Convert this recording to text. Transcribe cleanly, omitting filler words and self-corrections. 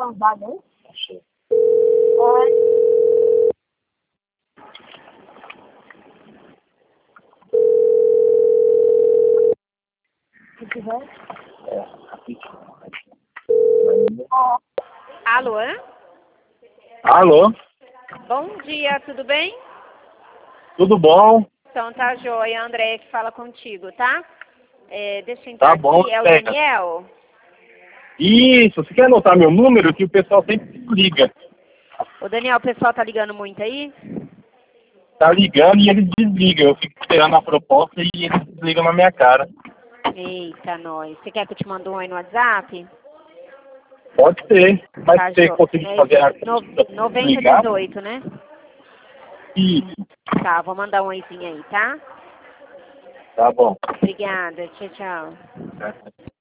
uns dados aí? Achei. Se tiver. Alô? Alô? Bom dia, tudo bem? Tudo bom? Então tá joia, a Andréia que fala contigo, tá? Deixa eu entrar Tá bom, aqui, é o pega. Daniel? Isso, você quer anotar meu número que o pessoal sempre liga. Ô Daniel, o pessoal tá ligando muito aí? Tá ligando e eles desligam. Eu fico esperando a proposta e eles desligam na minha cara. Eita, nós. Você quer que eu te mande um aí no WhatsApp? Pode ser, mas Tá, você jo... conseguir fazer a ligar? 9018, né? Isso, Tá, vou mandar um oizinho aí, tá? tá bom. Obrigada, tchau, tchau.